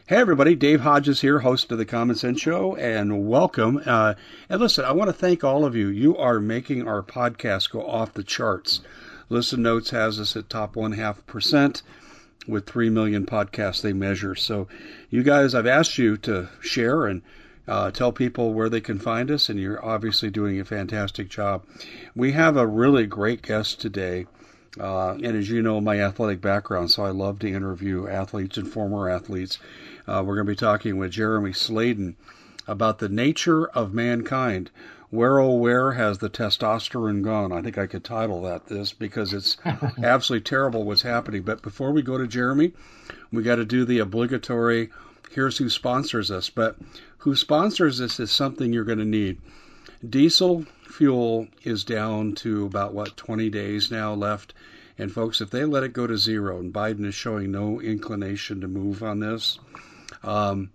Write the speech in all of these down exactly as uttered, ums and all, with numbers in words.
Hey, everybody. Dave Hodges here, host of the Common Sense Show, and welcome. Uh, and listen, I want to thank all of you. You are making our podcast go off the charts. Listen Notes has us at top one half percent with three million podcasts they measure. So you guys, I've asked you to share and uh, tell people where they can find us, and you're obviously doing a fantastic job. We have a really great guest today. Uh, and as you know, my athletic background, so I love to interview athletes and former athletes. Uh, we're going to be talking with Jeremy Sladen about the nature of mankind. Where, oh, where has the testosterone gone? I think I could title that this because it's absolutely terrible what's happening. But before we go to Jeremy, we got to do the obligatory, here's who sponsors us. But who sponsors us is something you're going to need. Diesel fuel is down to about, what, twenty days now left. And folks, if they let it go to zero, and Biden is showing no inclination to move on this, um,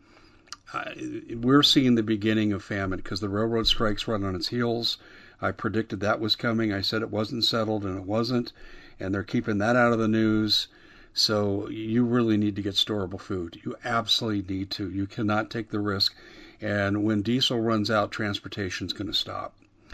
I, we're seeing the beginning of famine because the railroad strikes run on its heels. I predicted that was coming. I said it wasn't settled, and it wasn't. And they're keeping that out of the news. So you really need to get storable food. You absolutely need to. You cannot take the risk. And when diesel runs out, transportation's going to stop.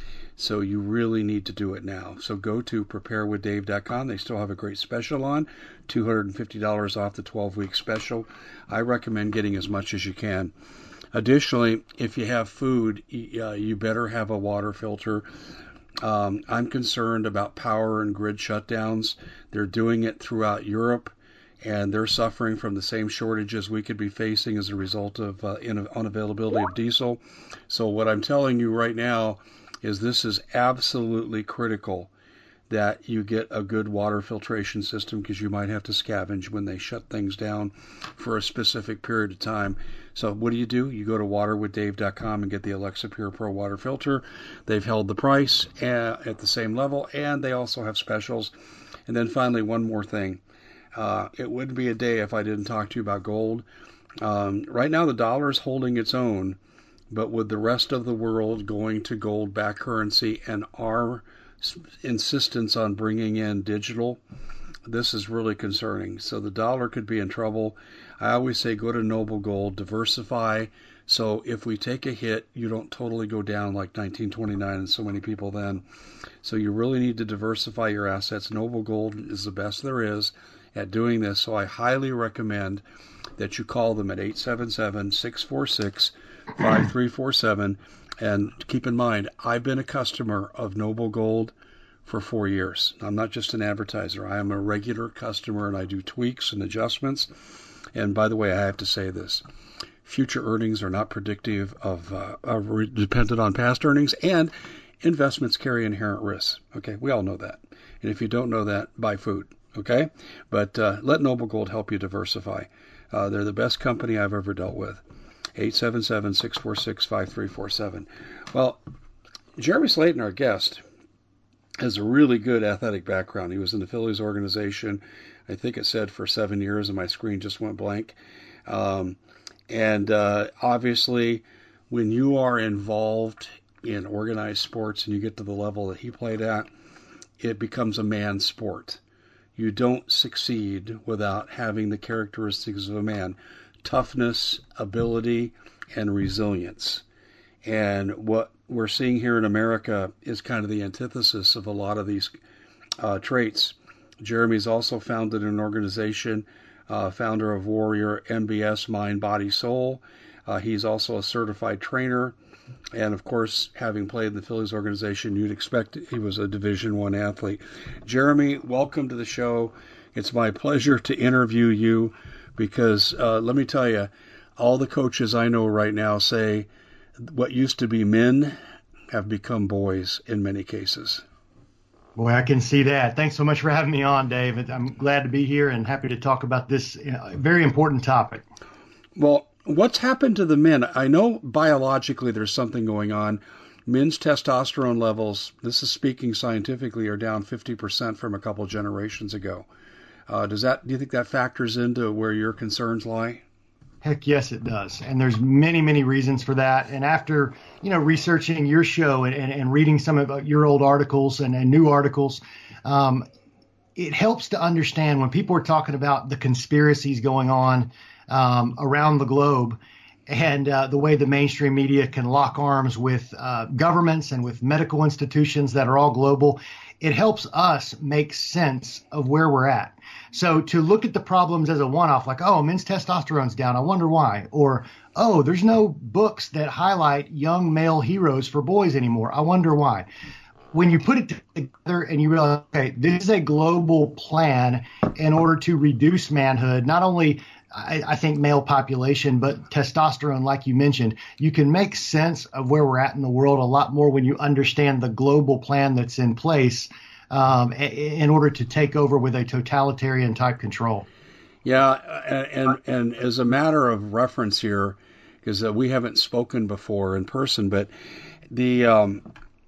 So you really need to do it now. So go to prepare with dave dot com. They still have a great special on, two hundred fifty dollars off the twelve-week special. I recommend getting as much as you can. Additionally, if you have food, uh, you better have a water filter. Um, I'm concerned about power and grid shutdowns. They're doing it throughout Europe, and they're suffering from the same shortages we could be facing as a result of uh, unavailability of diesel. So what I'm telling you right now is this is absolutely critical that you get a good water filtration system because you might have to scavenge when they shut things down for a specific period of time. So what do you do? You go to water with dave dot com and get the Alexa Pure Pro water filter. They've held the price at the same level, and they also have specials. And then finally, one more thing. Uh, it wouldn't be a day if I didn't talk to you about gold. Um, right now, the dollar is holding its own. But with the rest of the world going to gold-backed currency and our insistence on bringing in digital, this is really concerning. So the dollar could be in trouble. I always say go to Noble Gold, diversify. So if we take a hit, you don't totally go down like nineteen twenty-nine and so many people then. So you really need to diversify your assets. Noble Gold is the best there is at doing this. So I highly recommend that you call them at eight seven seven, six four six, five three four seven. And keep in mind, I've been a customer of Noble Gold for four years. I'm not just an advertiser. I am a regular customer, and I do tweaks and adjustments. And by the way, I have to say this. Future earnings are not predictive of, uh, are dependent on past earnings, and investments carry inherent risks. Okay, we all know that. And if you don't know that, buy food. Okay? But uh, let Noble Gold help you diversify. Uh, they're the best company I've ever dealt with. eight seven seven, six four six, five three four seven. Well, Jeremy Sladen, our guest, has a really good athletic background. He was in the Phillies organization, I think it said for seven years, and my screen just went blank. Um, and uh, obviously, when you are involved in organized sports and you get to the level that he played at, it becomes a man's sport. You don't succeed without having the characteristics of a man. Toughness, ability, and resilience. And what we're seeing here in America is kind of the antithesis of a lot of these uh, traits. Jeremy's also founded an organization, uh, founder of Warrior M B S, Mind, Body, Soul. Uh, he's also a certified trainer. And, of course, having played in the Phillies organization, you'd expect he was a Division One athlete. Jeremy, welcome to the show. It's my pleasure to interview you because, uh, let me tell you, all the coaches I know right now say what used to be men have become boys in many cases. Boy, I can see that. Thanks so much for having me on, Dave. I'm glad to be here and happy to talk about this very important topic. Well, what's happened to the men? I know biologically there's something going on. Men's testosterone levels, this is speaking scientifically, are down fifty percent from a couple of generations ago. Uh, does that? Do you think that factors into where your concerns lie? Heck yes, it does. And there's many, many reasons for that. And after, you know, researching your show and, and, and reading some of your old articles and, and new articles, um, it helps to understand when people are talking about the conspiracies going on um, around the globe, and uh, the way the mainstream media can lock arms with uh, governments and with medical institutions that are all global, it helps us make sense of where we're at. So to look at the problems as a one-off, like, oh, men's testosterone's down, I wonder why. Or, oh, there's no books that highlight young male heroes for boys anymore, I wonder why. When you put it together and you realize, okay, this is a global plan in order to reduce manhood, not only I, I think male population, but testosterone, like you mentioned, you can make sense of where we're at in the world a lot more when you understand the global plan that's in place um, in order to take over with a totalitarian type control. Yeah, and and as a matter of reference here, because uh, we haven't spoken before in person, but the um,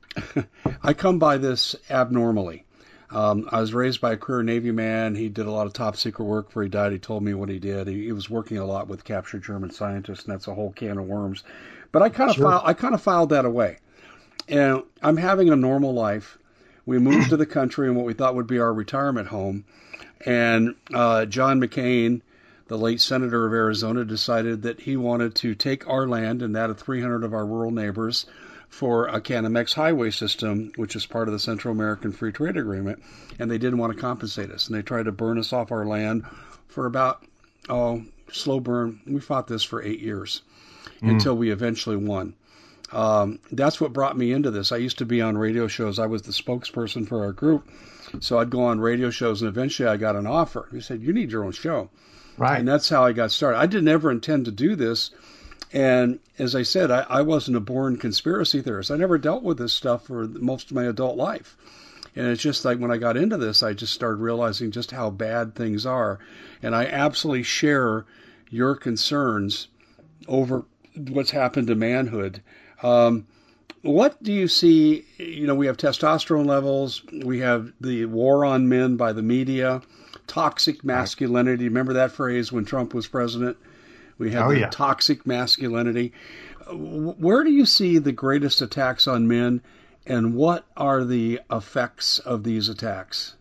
I come by this abnormally. Um, I was raised by a career Navy man. He did a lot of top secret work before he died. He told me what he did. He, he was working a lot with captured German scientists, and that's a whole can of worms. But I kind of Sure. filed, I kind of filed that away. And I'm having a normal life. We moved to the country in what we thought would be our retirement home. And uh, John McCain, the late senator of Arizona, decided that he wanted to take our land and that of three hundred of our rural neighbors for a Canamex highway system, which is part of the Central American Free Trade Agreement, and they didn't want to compensate us, and they tried to burn us off our land for about, oh, slow burn. We fought this for eight years mm. until we eventually won. Um, that's what brought me into this. I used to be on radio shows. I was the spokesperson for our group, so I'd go on radio shows, and eventually I got an offer. He said, you need your own show. Right. And that's how I got started. I didn't ever intend to do this. And as I said, I, I wasn't a born conspiracy theorist. I never dealt with this stuff for most of my adult life. And it's just like when I got into this, I just started realizing just how bad things are. And I absolutely share your concerns over what's happened to manhood. Um, what do you see? You know, we have testosterone levels. We have the war on men by the media, toxic masculinity. Remember that phrase when Trump was president? We have oh, the yeah. toxic masculinity. Where do you see the greatest attacks on men, and what are the effects of these attacks?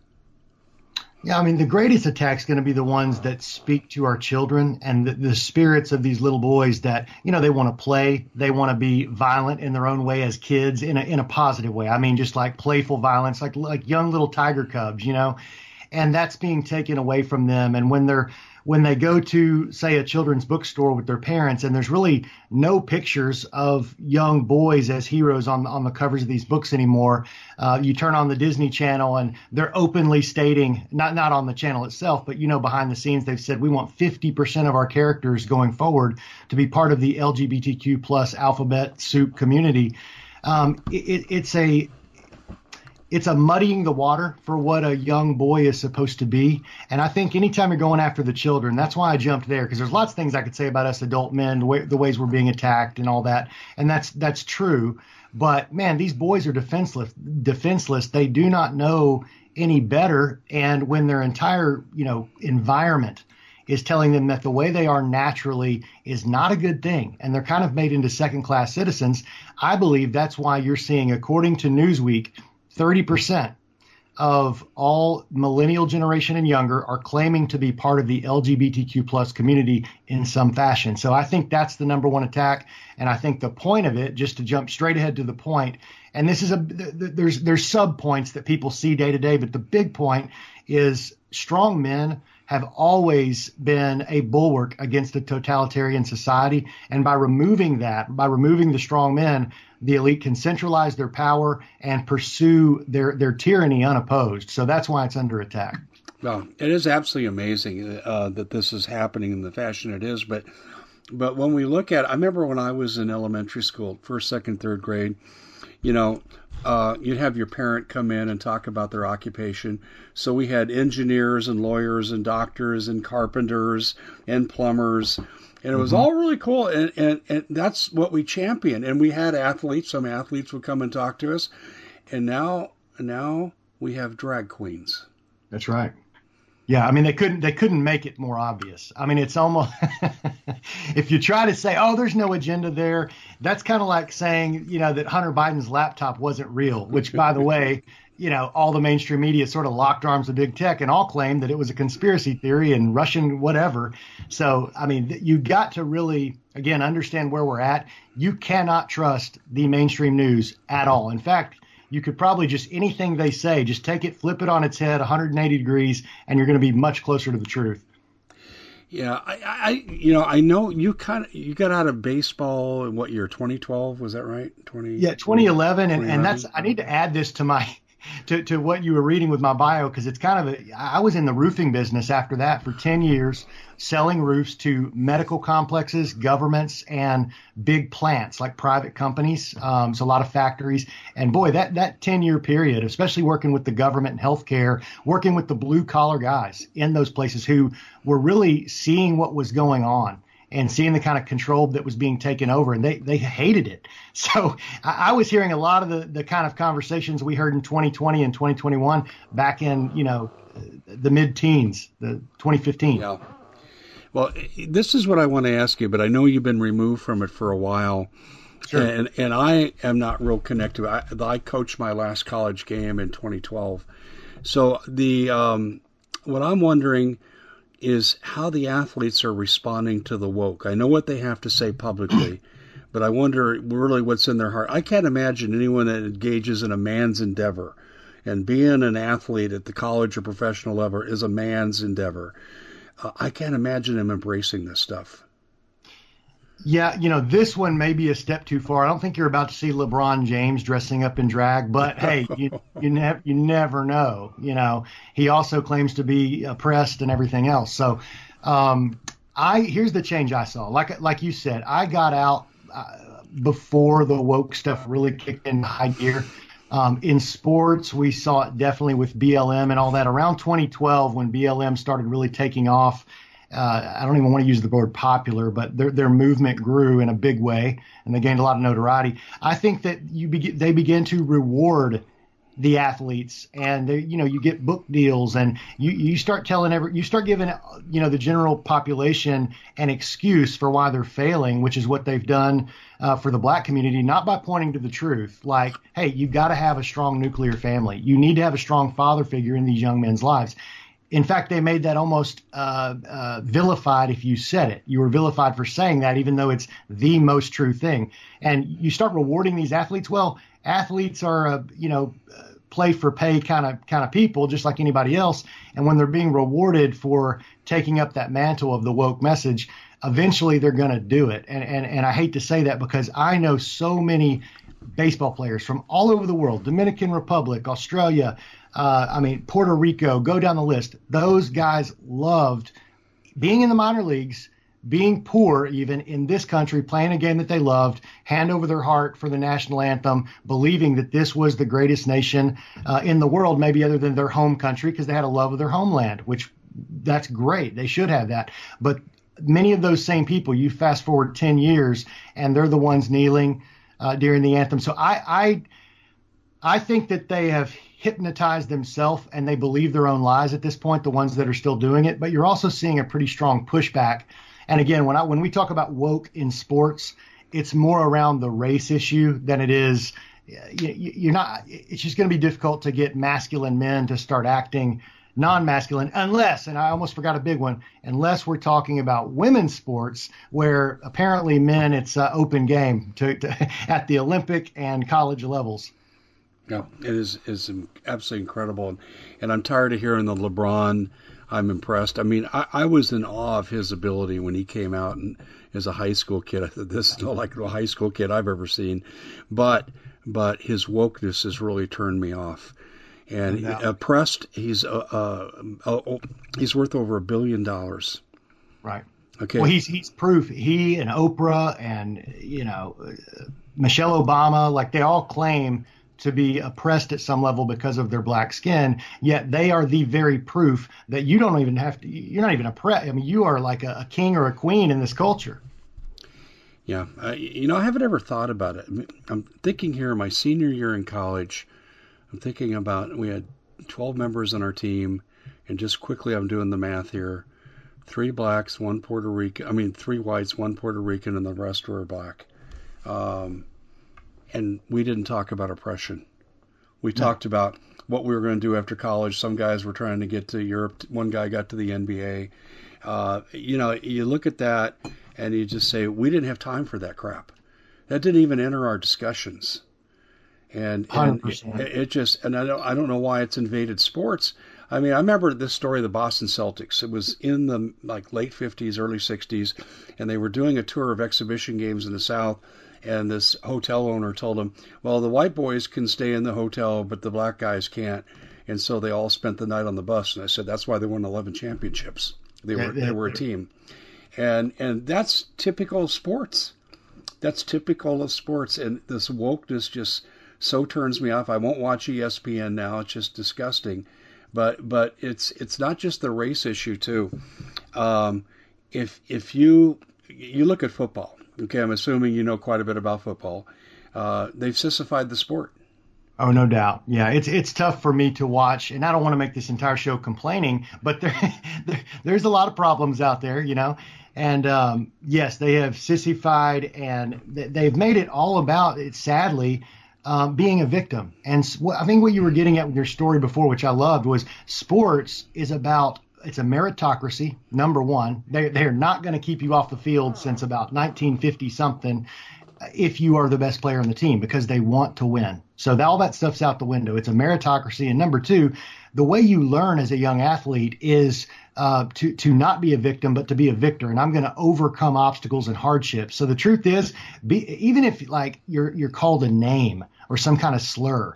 Yeah, I mean, the greatest attack's going to be the ones that speak to our children and the, the spirits of these little boys that, you know, they want to play. They want to be violent in their own way as kids in a, in a positive way. I mean, just like playful violence, like like young little tiger cubs, you know, and that's being taken away from them. And when they're when they go to, say, a children's bookstore with their parents, and there's really no pictures of young boys as heroes on on the covers of these books anymore. Uh, you turn on the Disney Channel, and they're openly stating, not not on the channel itself, but, you know, behind the scenes, they've said, we want fifty percent of our characters going forward to be part of the L G B T Q plus alphabet soup community. Um, it, it's a It's a muddying the water for what a young boy is supposed to be. And I think anytime you're going after the children, that's why I jumped there, because there's lots of things I could say about us adult men, the, way, the ways we're being attacked and all that. And that's that's true. But, man, these boys are defenseless. defenseless. They do not know any better. And when their entire, you know, environment is telling them that the way they are naturally is not a good thing, and they're kind of made into second-class citizens, I believe that's why you're seeing, according to Newsweek, thirty percent of all millennial generation and younger are claiming to be part of the L G B T Q plus community in some fashion. So I think that's the number one attack. And I think the point of it, just to jump straight ahead to the point, and this is a, there's, there's sub points that people see day to day, but the big point is strong men have always been a bulwark against a totalitarian society. And by removing that, by removing the strong men, the elite can centralize their power and pursue their, their tyranny unopposed. So that's why it's under attack. Well, it is absolutely amazing uh, that this is happening in the fashion it is. But but when we look at it, I remember when I was in elementary school, first, second, third grade, you know, uh, you'd have your parent come in and talk about their occupation. So we had engineers and lawyers and doctors and carpenters and plumbers. And it was mm-hmm. all really cool, and, and, and that's what we championed. And we had athletes. Some athletes would come and talk to us. And now now we have drag queens. That's right. Yeah, I mean, they couldn't they couldn't make it more obvious. I mean, it's almost if you try to say, oh, there's no agenda there, that's kind of like saying, you know, that Hunter Biden's laptop wasn't real, which, by the way, you know, all the mainstream media sort of locked arms with big tech and all claimed that it was a conspiracy theory and Russian whatever. So, I mean, you got to really, again, understand where we're at. You cannot trust the mainstream news at all. In fact, you could probably just anything they say, just take it, flip it on its head one hundred eighty degrees, and you're going to be much closer to the truth. Yeah, I, I, you know, I know you kind of you got out of baseball in what year? twenty twelve, was that right? twenty Yeah, twenty eleven, and, and that's I need to add this to my to to what you were reading with my bio because it's kind of a I was in the roofing business after that for ten years, selling roofs to medical complexes, governments, and big plants like private companies. Um, so a lot of factories, and boy, that that ten year period, especially working with the government and healthcare, working with the blue collar guys in those places who were really seeing what was going on and seeing the kind of control that was being taken over, and they, they hated it. So I, I was hearing a lot of the, the kind of conversations we heard in twenty twenty and twenty twenty-one back in, you know, the mid-teens, the twenty fifteen. Yeah. Well, this is what I want to ask you, but I know you've been removed from it for a while. Sure. And, and I am not real connected. I, I coached my last college game in twenty twelve. So the um, what I'm wondering is how the athletes are responding to the woke. I know what they have to say publicly, but I wonder really what's in their heart. I can't imagine anyone that engages in a man's endeavor, and being an athlete at the college or professional level is a man's endeavor. Uh, I can't imagine them embracing this stuff. Yeah, you know, this one may be a step too far. I don't think you're about to see LeBron James dressing up in drag, but hey, you you, ne- you never know. You know, he also claims to be oppressed and everything else. So, um, I here's the change I saw. Like like you said, I got out uh, before the woke stuff really kicked into high gear. Um, in sports, we saw it definitely with B L M and all that. Around twenty twelve, when B L M started really taking off, uh, I don't even want to use the word popular, but their their movement grew in a big way, and they gained a lot of notoriety. I think that you be, they began to reward the athletes, and they, you know, you get book deals, and you, you start telling every you start giving you know the general population an excuse for why they're failing, which is what they've done uh, for the black community, not by pointing to the truth, like, hey, you got to have a strong nuclear family, you need to have a strong father figure in these young men's lives. In fact, they made that almost uh, uh, vilified if you said it. You were vilified for saying that, even though it's the most true thing. And you start rewarding these athletes. Well, athletes are, a, you know, play for pay kind of kind of people, just like anybody else. And when they're being rewarded for taking up that mantle of the woke message, eventually they're going to do it. And, and and I hate to say that because I know so many baseball players from all over the world, Dominican Republic, Australia, uh, I mean, Puerto Rico, go down the list. Those guys loved being in the minor leagues, being poor even in this country, playing a game that they loved, hand over their heart for the national anthem, believing that this was the greatest nation uh, in the world, maybe other than their home country, because they had a love of their homeland, which that's great. They should have that. But many of those same people, you fast forward ten years, and they're the ones kneeling uh, during the anthem. So I, I, I think that they have hypnotized themselves and they believe their own lies at this point, the ones that are still doing it. But you're also seeing a pretty strong pushback. And again, when I, when we talk about woke in sports, it's more around the race issue than it is. You, you're not. It's just going to be difficult to get masculine men to start acting non-masculine, unless, and I almost forgot a big one, unless we're talking about women's sports, where apparently men, it's uh, open game to, to at the Olympic and college levels. Yeah, it is is absolutely incredible, and, and I'm tired of hearing the LeBron. I'm impressed. I mean, I, I was in awe of his ability when he came out and as a high school kid. I thought this is not like a high school kid I've ever seen, but but his wokeness has really turned me off. And no oppressed, he's uh, uh, uh, he's worth over a billion dollars. Right. Okay. Well, he's he's proof. He and Oprah and you know Michelle Obama, like they all claim to be oppressed at some level because of their black skin, yet they are the very proof that you don't even have to, you're not even oppressed. I mean, you are like a, a king or a queen in this culture. Yeah. Uh, you know, I haven't ever thought about it. I'm thinking here, my senior year in college, I'm thinking about, we had twelve members on our team, and just quickly, I'm doing the math here. Three blacks, one Puerto Rican, I mean, three whites, one Puerto Rican, and the rest were black. Um, And we didn't talk about oppression. We No. talked about what we were going to do after college. Some guys were trying to get to Europe. One guy got to the N B A. Uh, you know, you look at that and you just say, we didn't have time for that crap. That didn't even enter our discussions. And, and it, it just, and I don't, I don't know why it's invaded sports. I mean, I remember this story of the Boston Celtics. It was in the like late fifties, early sixties, and they were doing a tour of exhibition games in the South. And this hotel owner told them, well, the white boys can stay in the hotel, but the black guys can't. And so they all spent the night on the bus. And I said, that's why they won eleven championships. They were, they were a team. And, and that's typical of sports. That's typical of sports. And this wokeness just so turns me off. I won't watch E S P N now. It's just disgusting. But but it's it's not just the race issue too. Um, if if you you look at football, okay, I'm assuming you know quite a bit about football. Uh, they've sissified the sport. Oh, no doubt. Yeah, it's it's tough for me to watch, and I don't want to make this entire show complaining, but there, there there's a lot of problems out there, you know. And um, yes, they have sissified, and they've made it all about it. Sadly. Um, being a victim. And I think what you were getting at with your story before, which I loved, was sports is about, it's a meritocracy, number one. They, they're not going to keep you off the field since about nineteen fifty something if you are the best player on the team, because they want to win. So all that stuff's out the window. It's a meritocracy. And number two, the way you learn as a young athlete is uh, to to not be a victim, but to be a victor. And I'm going to overcome obstacles and hardships. So the truth is, be, even if like you're you're called a name or some kind of slur,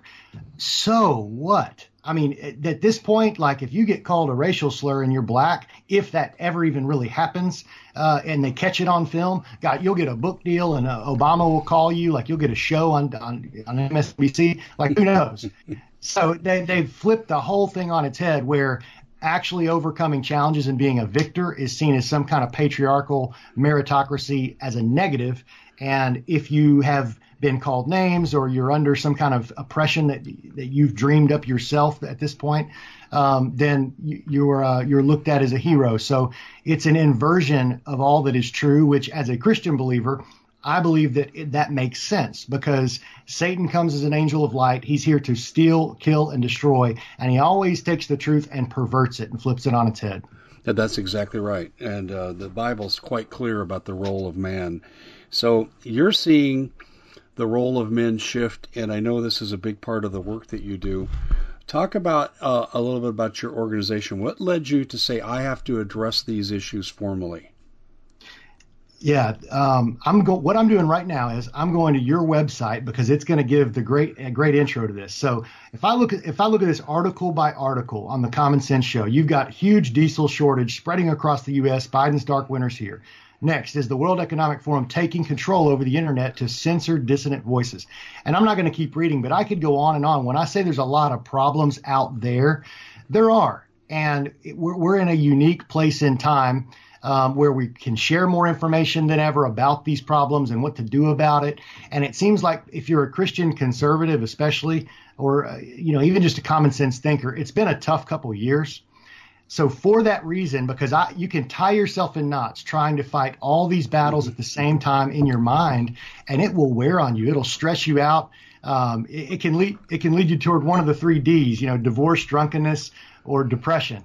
so what? I mean, at, at this point, like if you get called a racial slur and you're black, if that ever even really happens, uh, and they catch it on film, God, you'll get a book deal, and uh, Obama will call you, like you'll get a show on on, on M S N B C, like who knows? So they they've flipped the whole thing on its head, where actually overcoming challenges and being a victor is seen as some kind of patriarchal meritocracy as a negative. And if you have been called names or you're under some kind of oppression that that you've dreamed up yourself at this point, um, then you, you're uh, you're looked at as a hero. So it's an inversion of all that is true, which as a Christian believer, I believe that it, that makes sense, because Satan comes as an angel of light. He's here to steal, kill, and destroy, and he always takes the truth and perverts it and flips it on its head. That's exactly right. And uh, the Bible's quite clear about the role of man. So you're seeing the role of men shift, and I know this is a big part of the work that you do. Talk about uh, a little bit about your organization. What led you to say, I have to address these issues formally? Yeah, um, I'm go- what I'm doing right now is I'm going to your website, because it's going to give the great a great intro to this. So if I look at if I look at this article by article on the Common Sense Show, you've got huge diesel shortage spreading across the U S. Biden's dark winter's here. Next is the World Economic Forum taking control over the internet to censor dissident voices. And I'm not going to keep reading, but I could go on and on. When I say there's a lot of problems out there, there are. And it, we're, we're in a unique place in time um, where we can share more information than ever about these problems and what to do about it. And it seems like if you're a Christian conservative, especially, or, uh, you know, even just a common sense thinker, it's been a tough couple of years. So for that reason, because I, you can tie yourself in knots trying to fight all these battles at the same time in your mind, and it will wear on you. It'll stress you out. Um, it, it can lead it can lead you toward one of the three D's, you know, divorce, drunkenness, or depression.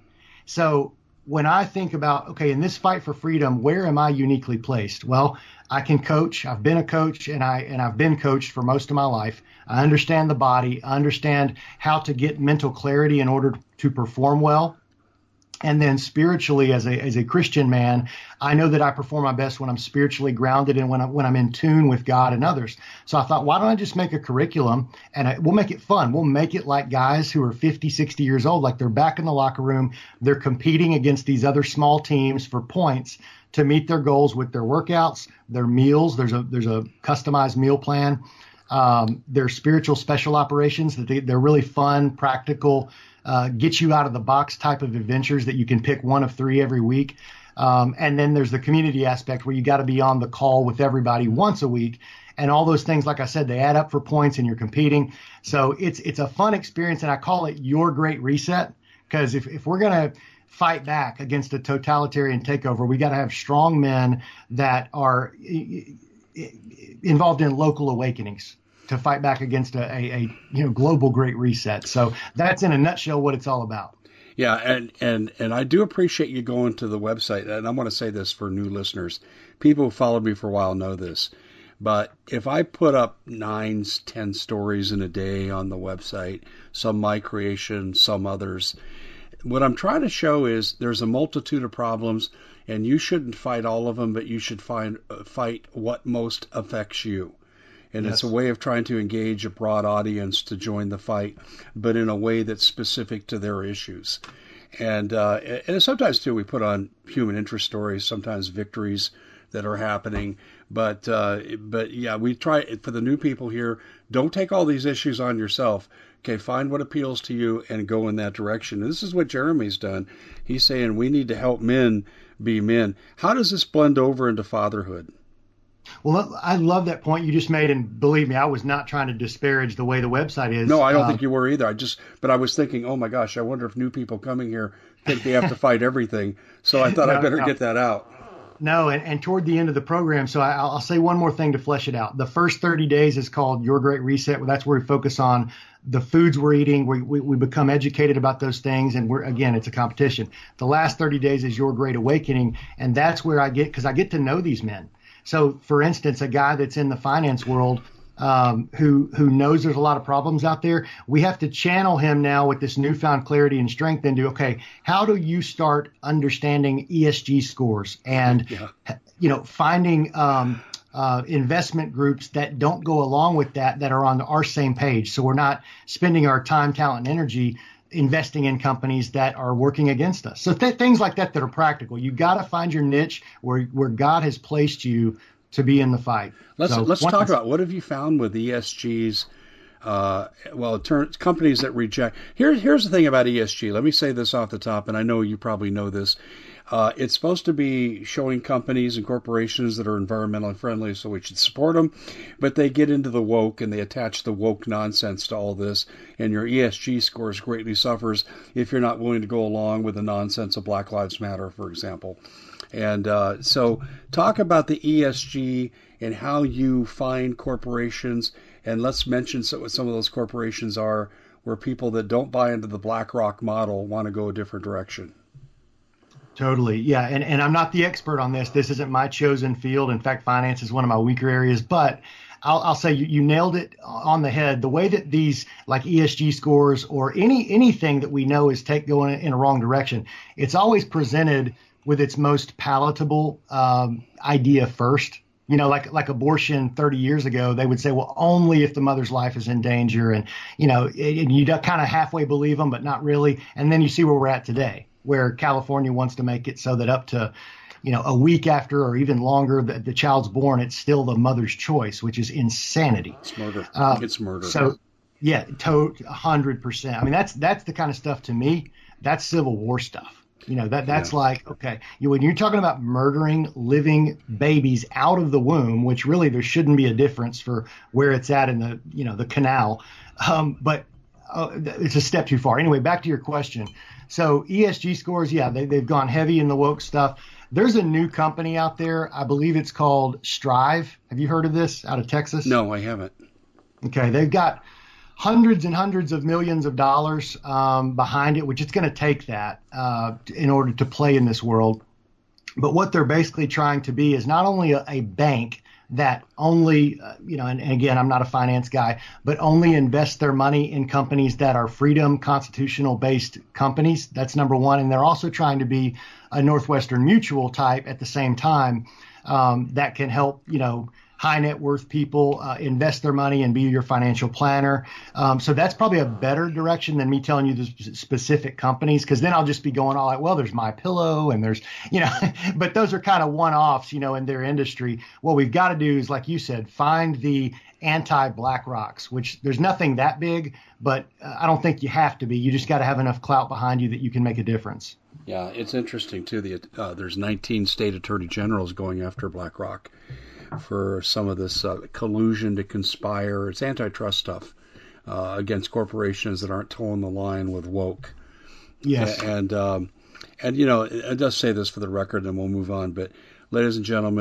So when I think about, okay, in this fight for freedom, where am I uniquely placed? Well, I can coach. I've been a coach, and I and I've been coached for most of my life. I understand the body. I understand how to get mental clarity in order to perform well. And then spiritually, as a as a Christian man, I know that I perform my best when I'm spiritually grounded and when, I, when I'm in tune with God and others. So I thought, why don't I just make a curriculum, and I, we'll make it fun. We'll make it like guys who are fifty, sixty years old, like they're back in the locker room. They're competing against these other small teams for points to meet their goals with their workouts, their meals. There's a there's a customized meal plan. Um, their spiritual special operations that they, they're really fun, practical, uh, get you out of the box type of adventures that you can pick one of three every week. Um, and then there's the community aspect where you got to be on the call with everybody once a week. And all those things, like I said, they add up for points and you're competing. So it's it's a fun experience. And I call it your great reset, because if, if we're going to fight back against a totalitarian takeover, we got to have strong men that are involved in local awakenings to fight back against a, a, a you know global Great Reset. So that's in a nutshell what it's all about. Yeah, and, and, and I do appreciate you going to the website, and I want to say this for new listeners. People who followed me for a while know this, but if I put up nine, ten stories in a day on the website, some my creation, some others, what I'm trying to show is there's a multitude of problems, and you shouldn't fight all of them, but you should find uh, fight what most affects you. And yes. It's a way of trying to engage a broad audience to join the fight, but in a way that's specific to their issues. And, uh, and sometimes, too, we put on human interest stories, sometimes victories that are happening. But, uh, but yeah, we try, for the new people here, don't take all these issues on yourself. Okay, find what appeals to you and go in that direction. And this is what Jeremy's done. He's saying we need to help men be men. How does this blend over into fatherhood? Well, I love that point you just made, and believe me, I was not trying to disparage the way the website is. No, I don't um, think you were either. I just, but I was thinking, oh my gosh, I wonder if new people coming here think they have to fight everything. So I thought no, I better no. get that out. No, and, and toward the end of the program, so I, I'll say one more thing to flesh it out. The first thirty days is called Your Great Reset. That's where we focus on the foods we're eating. We, we, we become educated about those things, and we're again, it's a competition. The last thirty days is Your Great Awakening, and that's where I get, because I get to know these men. So, for instance, a guy that's in the finance world um, who who knows there's a lot of problems out there, we have to channel him now with this newfound clarity and strength into, okay, how do you start understanding E S G scores and, yeah. you know, finding um, uh, investment groups that don't go along with that, that are on our same page. So we're not spending our time, talent, and energy investing in companies that are working against us. So th- things like that that are practical. You got to find your niche where where God has placed you to be in the fight. Let's so, let's talk about what have you found with E S Gs. Uh, well, it turns companies that reject. Here, here's the thing about E S G. Let me say this off the top, and I know you probably know this. Uh, it's supposed to be showing companies and corporations that are environmentally friendly, so we should support them. But they get into the woke and they attach the woke nonsense to all this, and your E S G scores greatly suffers if you're not willing to go along with the nonsense of Black Lives Matter, for example. And uh, so talk about the E S G and how you find corporations, and let's mention what some of those corporations are where people that don't buy into the BlackRock model want to go a different direction. Totally. Yeah. And, and I'm not the expert on this. This isn't my chosen field. In fact, finance is one of my weaker areas, but I'll, I'll say you, you nailed it on the head. The way that these like E S G scores or any anything that we know is take going in a wrong direction, it's always presented with its most palatable um, idea first. You know, like like abortion thirty years ago, they would say, well, only if the mother's life is in danger. And, you know, and you kind of halfway believe them, but not really. And then you see where we're at today, where California wants to make it so that up to, you know, a week after or even longer that the child's born, it's still the mother's choice, which is insanity. It's murder. Uh, it's murder. So, yeah, to one hundred percent. I mean, that's that's the kind of stuff to me, that's Civil War stuff. You know, that that's yeah. like, okay, you, when you're talking about murdering living babies out of the womb, which really there shouldn't be a difference for where it's at in the, you know, the canal. Um, but uh, it's a step too far. Anyway, back to your question. So E S G scores, yeah, they, they've gone heavy in the woke stuff. There's a new company out there. I believe it's called Strive. Have you heard of this out of Texas? No, I haven't. Okay. They've got hundreds and hundreds of millions of dollars um, behind it, which it's going to take that uh, in order to play in this world. But what they're basically trying to be is not only a, a bank that only, uh, you know, and, and again, I'm not a finance guy, but only invest their money in companies that are freedom, constitutional based companies. That's number one. And they're also trying to be a Northwestern Mutual type at the same time um, that can help, you know, high net worth people uh, invest their money and be your financial planner. Um, so that's probably a better direction than me telling you the specific companies, because then I'll just be going all like, well, there's MyPillow and there's, you know, but those are kind of one-offs, you know, in their industry. What we've got to do is, like you said, find the anti-BlackRocks, which there's nothing that big, but uh, I don't think you have to be. You just got to have enough clout behind you that you can make a difference. Yeah, it's interesting, too. The uh, there's nineteen state attorney generals going after BlackRock for some of this uh, collusion to conspire. It's antitrust stuff uh, against corporations that aren't towing the line with woke. Yes. And, and, um, and you know, I just say this for the record and we'll move on. But ladies and gentlemen,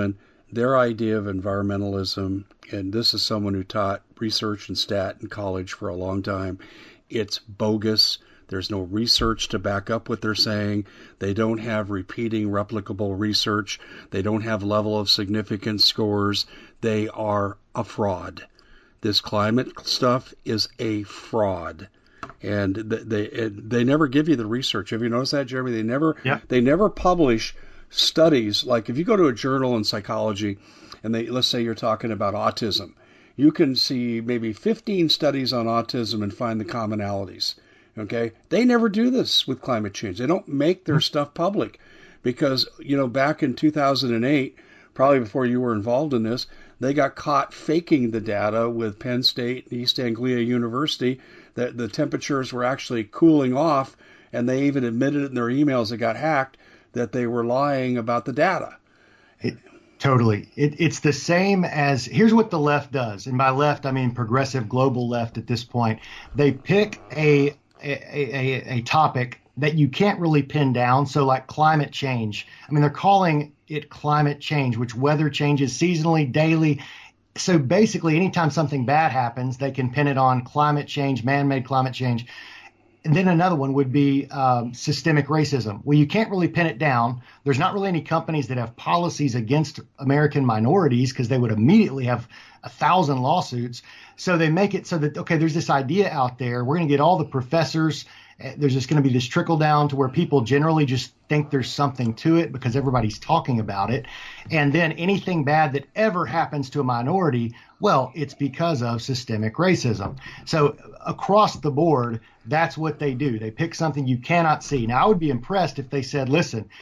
their idea of environmentalism, and this is someone who taught research and stat in college for a long time, it's bogus. There's no research to back up what they're saying. They don't have repeating, replicable research. They don't have level of significance scores. They are a fraud. This climate stuff is a fraud. And they they never give you the research. Have you noticed that, Jeremy? They never yeah. they never publish studies. Like if you go to a journal in psychology, and they let's say you're talking about autism, you can see maybe fifteen studies on autism and find the commonalities. Okay, they never do this with climate change. They don't make their stuff public because, you know, back in two thousand eight, probably before you were involved in this, they got caught faking the data with Penn State and East Anglia University that the temperatures were actually cooling off, and they even admitted it in their emails that got hacked that they were lying about the data. It, totally. It, it's the same as, here's what the left does. And by left, I mean progressive global left at this point. They pick a A, a, a topic that you can't really pin down. So like climate change, I mean, they're calling it climate change, which weather changes seasonally, daily. So basically, anytime something bad happens, they can pin it on climate change, man-made climate change. And then another one would be um, systemic racism. Well, you can't really pin it down. There's not really any companies that have policies against American minorities because they would immediately have a thousand lawsuits. So they make it so that, okay, there's this idea out there. We're going to get all the professors. There's just going to be this trickle down to where people generally just think there's something to it because everybody's talking about it. And then anything bad that ever happens to a minority, well, it's because of systemic racism. So across the board, that's what they do. They pick something you cannot see. Now, I would be impressed if they said, listen,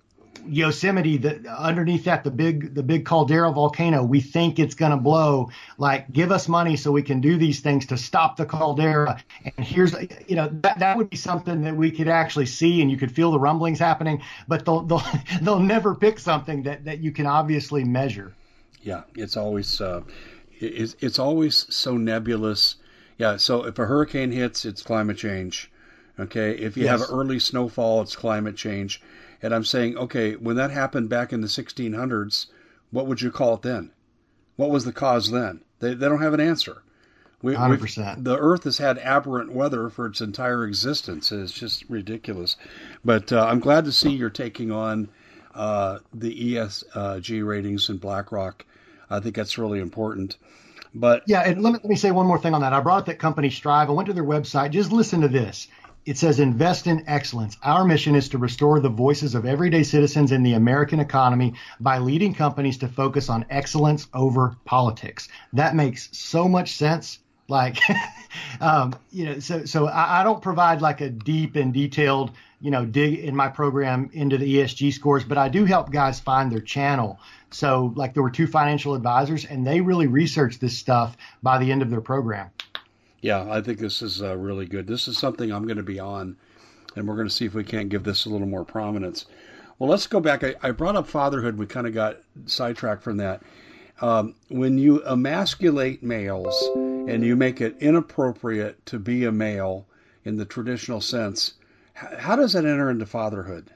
Yosemite, the, underneath that, the big the big caldera volcano, we think it's going to blow. Like, give us money so we can do these things to stop the caldera. And here's, you know, that, that would be something that we could actually see and you could feel the rumblings happening. But they'll they'll, they'll never pick something that, that you can obviously measure. Yeah, it's always uh, it's, it's always so nebulous. Yeah, so if a hurricane hits, it's climate change. Okay, if you Yes. have early snowfall, it's climate change. And I'm saying, okay, when that happened back in the sixteen hundreds, what would you call it then? What was the cause then? They they don't have an answer. We, one hundred percent. The Earth has had aberrant weather for its entire existence. It's just ridiculous. But uh, I'm glad to see you're taking on uh, the E S G ratings in BlackRock. I think that's really important. But yeah, and let me, let me say one more thing on that. I brought up that company Strive. I went to their website. Just listen to this. It says, invest in excellence. Our mission is to restore the voices of everyday citizens in the American economy by leading companies to focus on excellence over politics. That makes so much sense. Like, um, you know, so so I, I don't provide like a deep and detailed, you know, dig in my program into the E S G scores, but I do help guys find their channel. So like there were two financial advisors and they really researched this stuff by the end of their program. Yeah, I think this is uh, really good. This is something I'm going to be on, and we're going to see if we can't give this a little more prominence. Well, let's go back. I, I brought up fatherhood. We kind of got sidetracked from that. Um, when you emasculate males and you make it inappropriate to be a male in the traditional sense, h- how does that enter into fatherhood?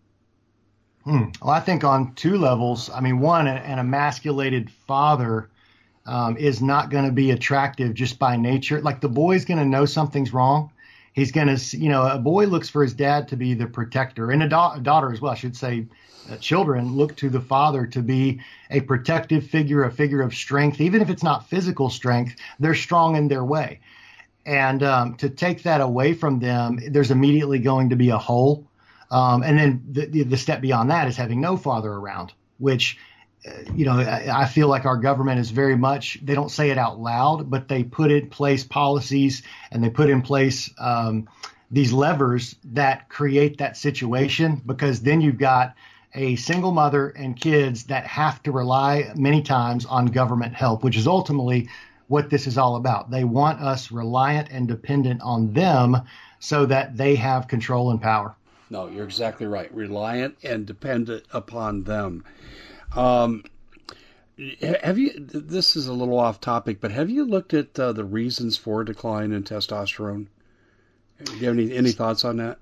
Hmm. Well, I think on two levels. I mean, one, an emasculated father Um, is not going to be attractive just by nature. Like the boy's going to know something's wrong. He's going to, you know, a boy looks for his dad to be the protector, and a, da- a daughter as well. I should say uh, children look to the father to be a protective figure, a figure of strength. Even if it's not physical strength, they're strong in their way. And um, to take that away from them, there's immediately going to be a hole. Um, and then the, the, the step beyond that is having no father around, which you know, I feel like our government is very much, they don't say it out loud, but they put in place policies and they put in place um, these levers that create that situation, because then you've got a single mother and kids that have to rely many times on government help, which is ultimately what this is all about. They want us reliant and dependent on them so that they have control and power. No, you're exactly right. Reliant and dependent upon them. Um, have you, this is a little off topic, but have you looked at uh, the reasons for decline in testosterone? Do you have any, any thoughts on that?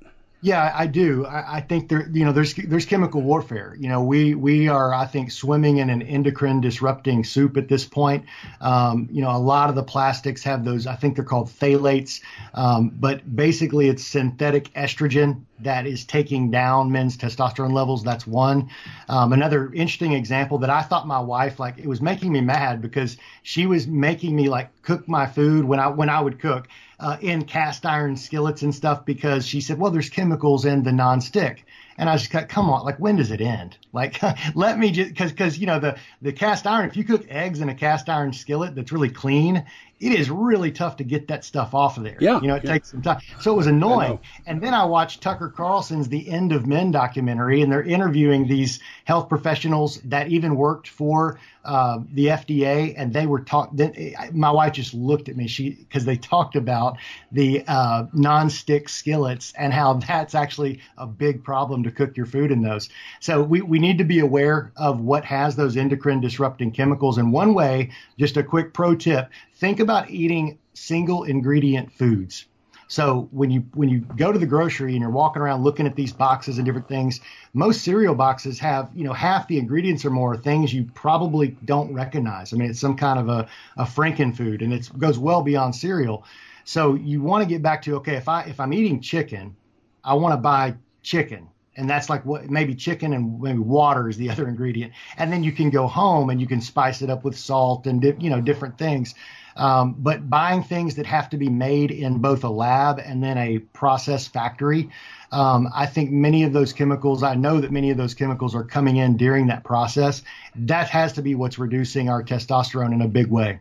Yeah, I do. I, I think there, you know, there's there's chemical warfare. You know, we we are, I think, swimming in an endocrine disrupting soup at this point. Um, you know, a lot of the plastics have those. I think they're called phthalates, um, but basically it's synthetic estrogen that is taking down men's testosterone levels. That's one. Um, another interesting example that I thought my wife, like, it was making me mad because she was making me like cook my food when I when I would cook. Uh, in cast iron skillets and stuff because she said, well, there's chemicals in the nonstick. And I was just like, come on, like, when does it end? Like, let me just, because, because, you know, the, the cast iron, if you cook eggs in a cast iron skillet that's really clean, it is really tough to get that stuff off of there. Yeah. You know, it yeah. takes some time. So it was annoying. And then I watched Tucker Carlson's The End of Men documentary, and they're interviewing these health professionals that even worked for uh, the F D A. And they were talking, my wife just looked at me, she, because they talked about the uh, non-stick skillets and how that's actually a big problem to cook your food in those. So we, we need to be aware of what has those endocrine disrupting chemicals. And one way, just a quick pro tip, think about eating single ingredient foods. So when you when you go to the grocery and you're walking around looking at these boxes and different things, most cereal boxes have, you know, half the ingredients or more things you probably don't recognize. I mean, it's some kind of a, a Frankenfood, and it goes well beyond cereal. So you want to get back to, okay, if I if I'm eating chicken, I want to buy chicken. And that's like what maybe chicken and maybe water is the other ingredient. And then you can go home and you can spice it up with salt and, di- you know, different things. Um, but buying things that have to be made in both a lab and then a process factory, um, I think many of those chemicals, I know that many of those chemicals are coming in during that process. That has to be what's reducing our testosterone in a big way.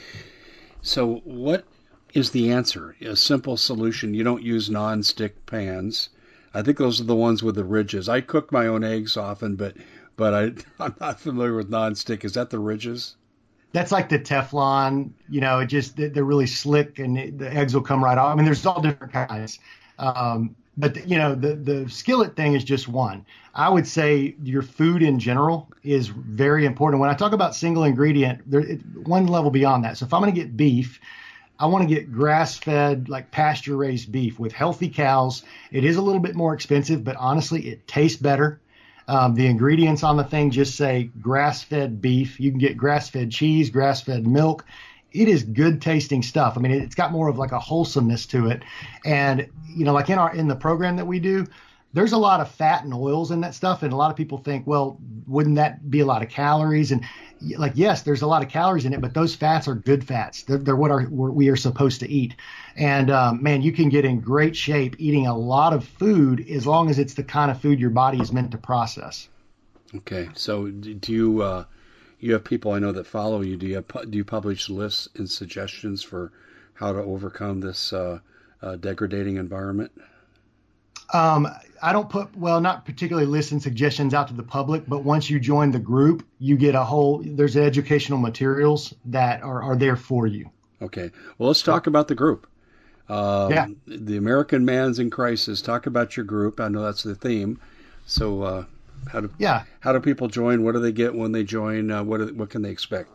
So what is the answer? A simple solution. You don't use non-stick pans. I think those are the ones with the ridges. I cook my own eggs often, but but I, I'm not familiar with nonstick. Is that the ridges? That's like the Teflon. You know, it just they're really slick, and it, the eggs will come right off. I mean, there's all different kinds. Um, but you know, the the skillet thing is just one. I would say your food in general is very important. When I talk about single ingredient, there it, one level beyond that. So if I'm going to get beef, I want to get grass-fed, like pasture-raised beef with healthy cows. It is a little bit more expensive, but honestly, it tastes better. Um, the ingredients on the thing just say grass-fed beef. You can get grass-fed cheese, grass-fed milk. It is good-tasting stuff. I mean, it's got more of like a wholesomeness to it. And, you know, like in our in the program that we do, there's a lot of fat and oils in that stuff. And a lot of people think, well, wouldn't that be a lot of calories? And like, yes, there's a lot of calories in it, but those fats are good fats. They're, they're what are, we are supposed to eat. And um, man, you can get in great shape eating a lot of food as long as it's the kind of food your body is meant to process. Okay. So do you, uh, you have people I know that follow you. Do you have, do you publish lists and suggestions for how to overcome this uh, uh, degrading environment? Um, I don't put, well, not particularly lists and suggestions out to the public, but once you join the group, you get a whole, there's educational materials that are, are there for you. Okay. Well, let's talk about the group. Um, yeah. The American Man's in Crisis. Talk about your group. I know that's the theme. So uh, how do yeah. how do people join? What do they get when they join? Uh, what, do, what can they expect?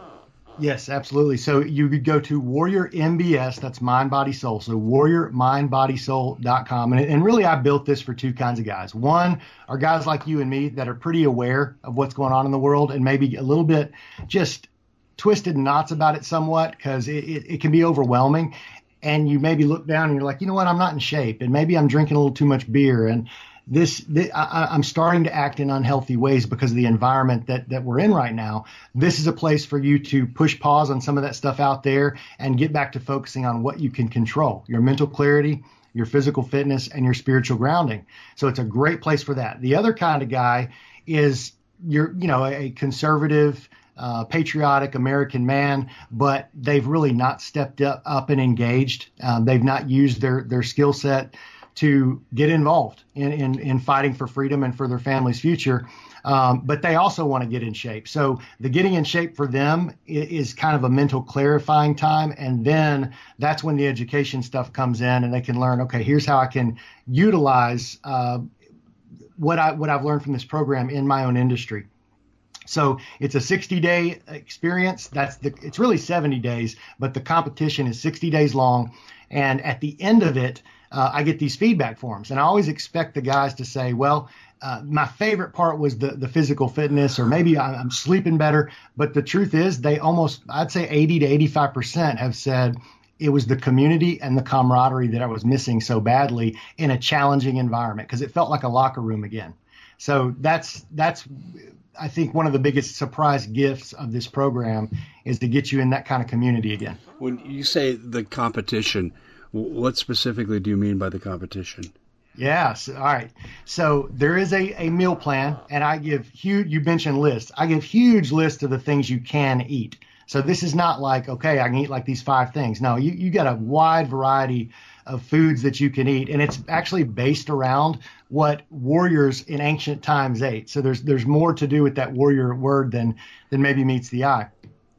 Yes, absolutely. So you could go to Warrior M B S, that's Mind, Body, Soul. So warrior mind body soul dot com. And, and really, I built this for two kinds of guys. One are guys like you and me that are pretty aware of what's going on in the world and maybe a little bit just twisted knots about it somewhat because it, it, it can be overwhelming. And you maybe look down and you're like, you know what, I'm not in shape. And maybe I'm drinking a little too much beer. And This, this I, I'm starting to act in unhealthy ways because of the environment that, that we're in right now. This is a place for you to push pause on some of that stuff out there and get back to focusing on what you can control, your mental clarity, your physical fitness, and your spiritual grounding. So it's a great place for that. The other kind of guy is you're, you know, a conservative, uh, patriotic American man, but they've really not stepped up, up and engaged. Um, they've not used their, their skill set to get involved in, in, in fighting for freedom and for their family's future. Um, but they also want to get in shape. So the getting in shape for them is, is kind of a mental clarifying time. And then that's when the education stuff comes in and they can learn, okay, here's how I can utilize uh, what I, what I've learned from this program in my own industry. So it's a sixty day experience. That's the, it's really seventy days, but the competition is sixty days long. And at the end of it, uh, I get these feedback forms, and I always expect the guys to say, well, uh, my favorite part was the, the physical fitness, or maybe I'm sleeping better. But the truth is they almost, I'd say eighty to eighty-five percent have said it was the community and the camaraderie that I was missing so badly in a challenging environment, because it felt like a locker room again. So that's, that's, I think one of the biggest surprise gifts of this program is to get you in that kind of community again. When you say the competition, what specifically do you mean by the competition? Yes. All right. So there is a, a meal plan, and I give huge, you mentioned lists. I give huge lists of the things you can eat. So this is not like, okay, I can eat like these five things. No, you, you got a wide variety of foods that you can eat, and it's actually based around what warriors in ancient times ate. So there's there's more to do with that warrior word than than maybe meets the eye.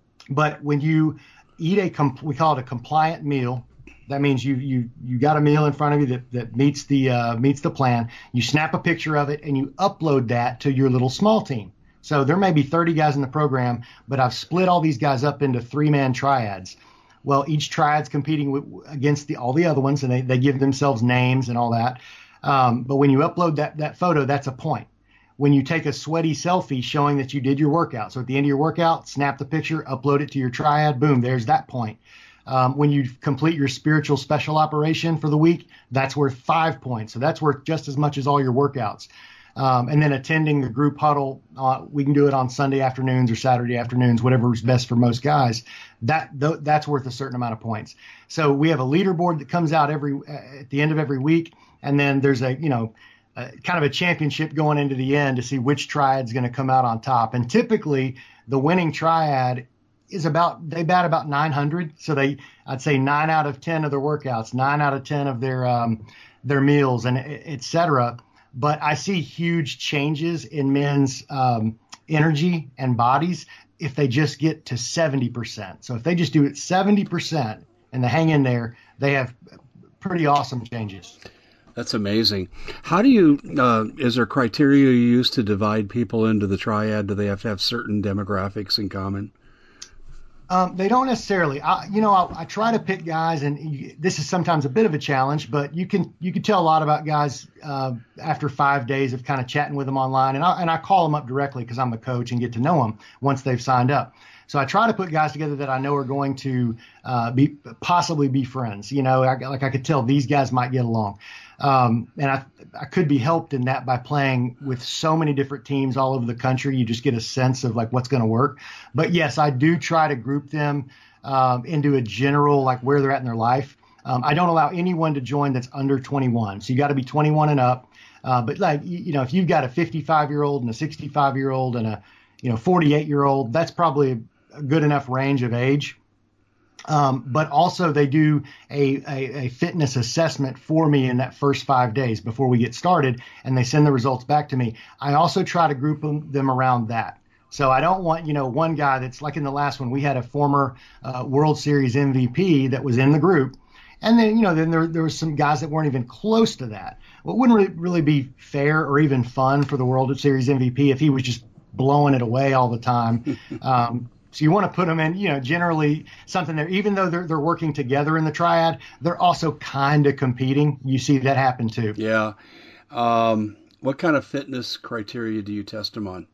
But when you eat a, comp- we call it a compliant meal. That means you you you got a meal in front of you that, that meets the uh, meets the plan. You snap a picture of it and you upload that to your little small team. So there may be thirty guys in the program, but I've split all these guys up into three-man triads. Well, each triad's competing with, against the, all the other ones, and they, they give themselves names and all that. Um, but when you upload that, that photo, that's a point. When you take a sweaty selfie showing that you did your workout, so at the end of your workout, snap the picture, upload it to your triad, boom, there's that point. Um, when you complete your spiritual special operation for the week, that's worth five points. So that's worth just as much as all your workouts. Um, and then attending the group huddle, uh, we can do it on Sunday afternoons or Saturday afternoons, whatever's best for most guys. That th- that's worth a certain amount of points. So we have a leaderboard that comes out every uh, at the end of every week, and then there's a you know uh, kind of a championship going into the end to see which triad's going to come out on top. And typically, the winning triad is about they bat about nine hundred. So they I'd say nine out of ten of their workouts, nine out of ten of their um, their meals, and et cetera. But I see huge changes in men's um, energy and bodies if they just get to seventy percent. So if they just do it seventy percent and they hang in there, they have pretty awesome changes. That's amazing. How do you, uh, is there criteria you use to divide people into the triad? Do they have to have certain demographics in common? Um, they don't necessarily. I, you know, I, I try to pick guys, and you, this is sometimes a bit of a challenge, but you can you can tell a lot about guys uh, after five days of kind of chatting with them online, and I, and I call them up directly because I'm the coach and get to know them once they've signed up. So I try to put guys together that I know are going to uh, be possibly be friends. You know, I, like I could tell these guys might get along. Um, and I, I could be helped in that by playing with so many different teams all over the country. You just get a sense of like what's going to work. But yes, I do try to group them um, into a general, like where they're at in their life. Um, I don't allow anyone to join that's under twenty-one. So you got to be twenty-one and up. Uh, but like, you, you know, if you've got a fifty-five year old and a sixty-five year old and a, you know, forty-eight year old, that's probably a good enough range of age. Um, but also they do a, a, a fitness assessment for me in that first five days before we get started, and they send the results back to me. I also try to group them, them around that. So I don't want, you know, one guy that's like in the last one, we had a former uh, World Series M V P that was in the group. And then, you know, then there, there was some guys that weren't even close to that. Well, it wouldn't really, really be fair or even fun for the World Series M V P if he was just blowing it away all the time. Um, So you want to put them in, you know, generally something there, even though they're they're working together in the triad, they're also kind of competing. You see that happen too. Yeah. Um, what kind of fitness criteria do you test them on?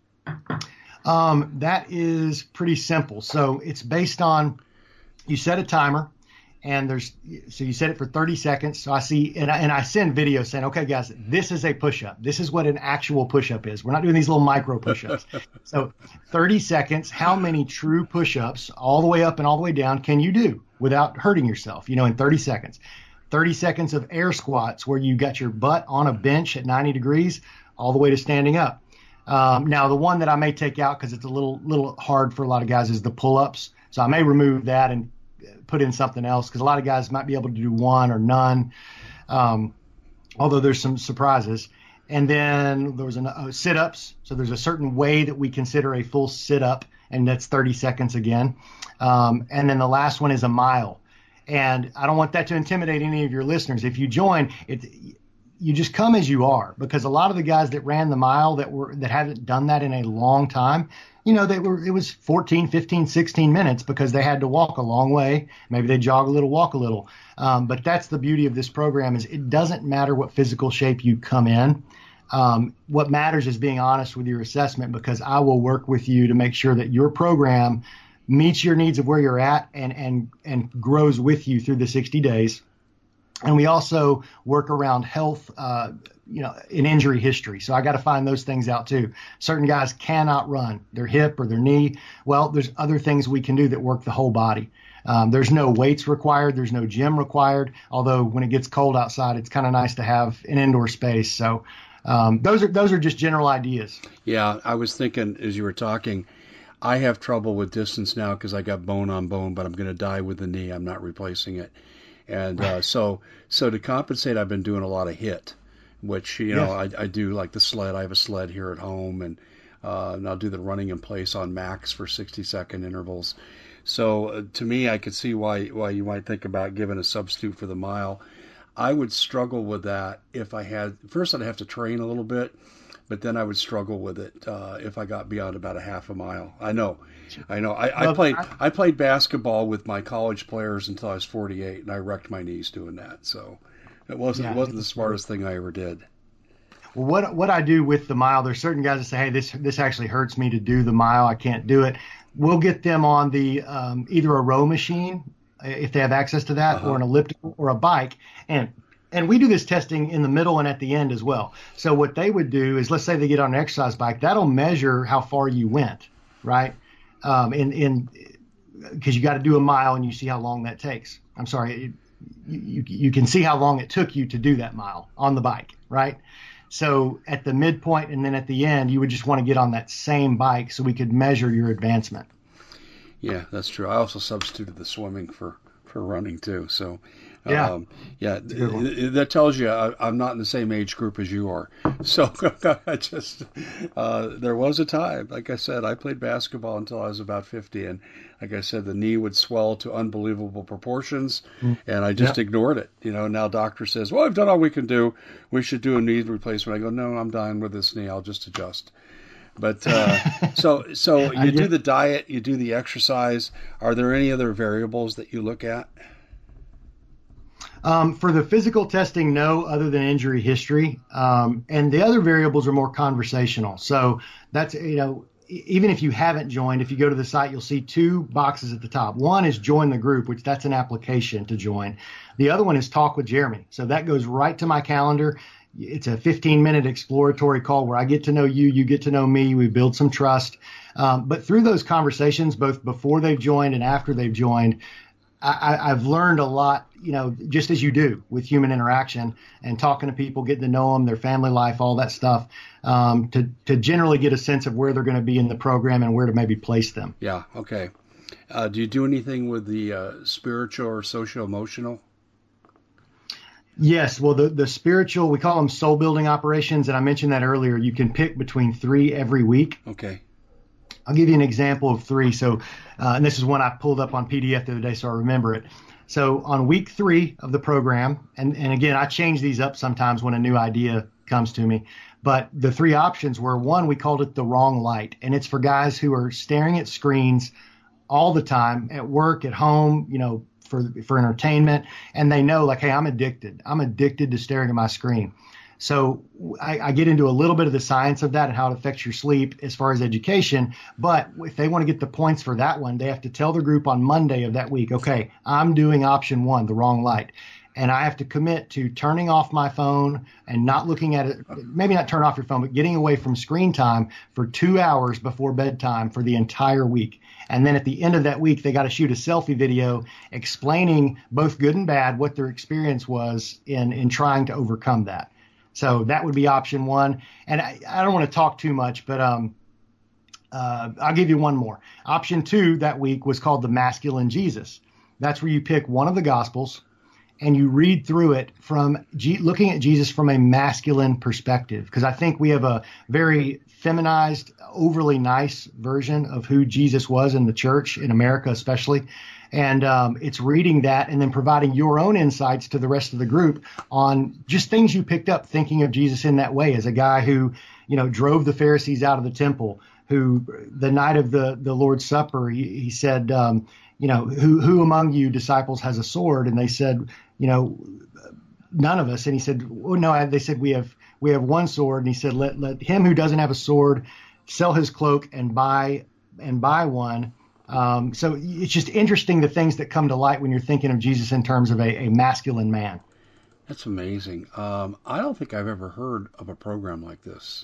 Um, that is pretty simple. So it's based on, you set a timer, and there's, so you set it for thirty seconds. So I see, and I, and I send videos saying, okay, guys, this is a push-up. This is what an actual push-up is. We're not doing these little micro push-ups. So thirty seconds, how many true push-ups all the way up and all the way down can you do without hurting yourself, you know, in thirty seconds? thirty seconds of air squats where you got your butt on a bench at ninety degrees all the way to standing up. Um, now, the one that I may take out because it's a little, little hard for a lot of guys is the pull-ups. So I may remove that and put in something else, because a lot of guys might be able to do one or none, um, although there's some surprises. And then there was an, uh, sit-ups. So there's a certain way that we consider a full sit-up, and that's thirty seconds again. Um, and then the last one is a mile. And I don't want that to intimidate any of your listeners. If you join, it, you just come as you are, because a lot of the guys that ran the mile that were that haven't done that in a long time, you know, they were it was fourteen, fifteen, sixteen minutes because they had to walk a long way. Maybe they jog a little, walk a little. Um, but that's the beauty of this program is it doesn't matter what physical shape you come in. Um, what matters is being honest with your assessment, because I will work with you to make sure that your program meets your needs of where you're at and and and grows with you through the sixty days. And we also work around health, uh, you know, in injury history. So I got to find those things out too. Certain guys cannot run their hip or their knee. Well, there's other things we can do that work the whole body. Um, there's no weights required. There's no gym required. Although when it gets cold outside, it's kind of nice to have an indoor space. So um, those are those are just general ideas. Yeah, I was thinking as you were talking, I have trouble with distance now because I got bone on bone, but I'm going to die with the knee. I'm not replacing it. And uh, so so to compensate, I've been doing a lot of HIIT, which, you know, yes. I, I do like the sled. I have a sled here at home, and, uh, and I'll do the running in place on max for sixty-second intervals. So uh, to me, I could see why why you might think about giving a substitute for the mile. I would struggle with that if I had – first I'd have to train a little bit, but then I would struggle with it uh, if I got beyond about a half a mile. I know. I know. I, I played I played basketball with my college players until I was forty-eight, and I wrecked my knees doing that. So it wasn't yeah, it wasn't the smartest thing I ever did. Well, what what I do with the mile, there's certain guys that say, hey, this this actually hurts me to do the mile. I can't do it. We'll get them on the um, either a row machine if they have access to that, uh-huh. or an elliptical or a bike, and And we do this testing in the middle and at the end as well. So what they would do is, let's say they get on an exercise bike, that'll measure how far you went, right? Um, in in because you got to do a mile and you see how long that takes. I'm sorry, it, you you can see how long it took you to do that mile on the bike, right? So at the midpoint and then at the end, you would just want to get on that same bike so we could measure your advancement. Yeah, that's true. I also substituted the swimming for, for running too. So. Yeah, um, yeah. That tells you I, I'm not in the same age group as you are. So I just uh, there was a time, like I said, I played basketball until I was about fifty, and like I said, the knee would swell to unbelievable proportions, mm. and I just yeah. ignored it. You know, now doctor says, "Well, I've done all we can do. We should do a knee replacement." I go, "No, I'm done with this knee. I'll just adjust." But uh, so so you do the diet, you do the exercise. Are there any other variables that you look at? Um, for the physical testing, no, other than injury history. Um, and the other variables are more conversational. So that's, you know, even if you haven't joined, if you go to the site, you'll see two boxes at the top. One is join the group, which that's an application to join. The other one is talk with Jeremy. So that goes right to my calendar. It's a fifteen minute exploratory call where I get to know you, you get to know me, we build some trust. Um, but through those conversations, both before they've joined and after they've joined, I, I've learned a lot, you know, just as you do with human interaction and talking to people, getting to know them, their family life, all that stuff, um, to, to generally get a sense of where they're going to be in the program and where to maybe place them. Yeah. Okay. Uh, do you do anything with the uh, spiritual or social emotional? Yes. Well, the, the spiritual, we call them soul building operations. And I mentioned that earlier. You can pick between three every week. Okay. I'll give you an example of three. So, uh, and this is one I pulled up on P D F the other day, so I remember it. So on week three of the program, and, and again, I change these up sometimes when a new idea comes to me, but the three options were, one, we called it the wrong light. And it's for guys who are staring at screens all the time at work, at home, you know, for, for entertainment. And they know, like, hey, I'm addicted. I'm addicted to staring at my screen. So I, I get into a little bit of the science of that and how it affects your sleep as far as education. But if they want to get the points for that one, they have to tell the group on Monday of that week, okay, I'm doing option one, the wrong light. And I have to commit to turning off my phone and not looking at it, maybe not turn off your phone, but getting away from screen time for two hours before bedtime for the entire week. And then at the end of that week, they got to shoot a selfie video explaining both good and bad what their experience was in, in trying to overcome that. So that would be option one. And I, I don't want to talk too much, but um, uh, I'll give you one more. Option two that week was called the Masculine Jesus. That's where you pick one of the Gospels and you read through it from G- looking at Jesus from a masculine perspective, because I think we have a very feminized, overly nice version of who Jesus was in the church in America, especially. And um, it's reading that and then providing your own insights to the rest of the group on just things you picked up thinking of Jesus in that way, as a guy who, you know, drove the Pharisees out of the temple, who the night of the, the Lord's Supper, he, he said, um, you know, who, who among you disciples has a sword? And they said, you know, none of us. And he said, oh, no, they said, we have, we have one sword. And he said, let, let him who doesn't have a sword sell his cloak and buy, and buy one. Um, so it's just interesting, the things that come to light when you're thinking of Jesus in terms of a, a masculine man. That's amazing. Um, I don't think I've ever heard of a program like this.